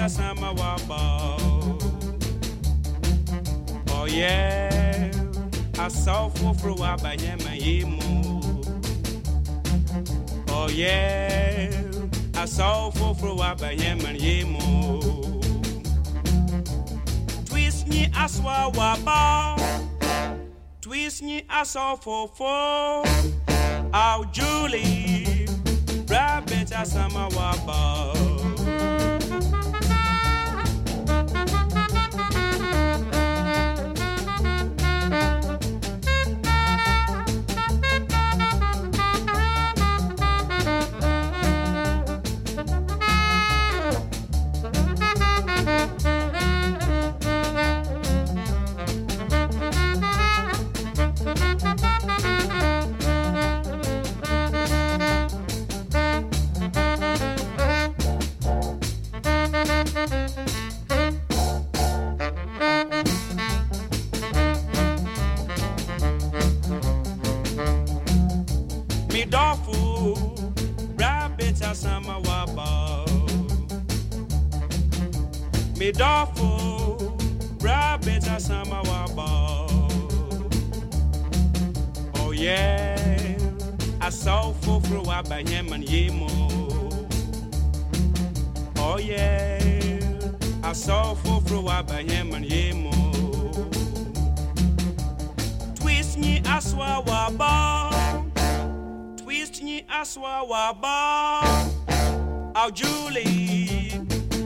sama wabo. Oh yeah, I saw for waba yema yemo. Oh yeah, I saw for waba yema yemo. Twist me aswa waba. Twist me aso fo. Au Julie, rabbit asama waba. Me dofu, rabbit asama waba. Me dofu, rabbit asama waba. Oh yeah, I saw for waba yeman yemo. Oh yeah, I saw for waba yeman yemo. Twist me aswa waba. Twist me aswa waba. Au Julie.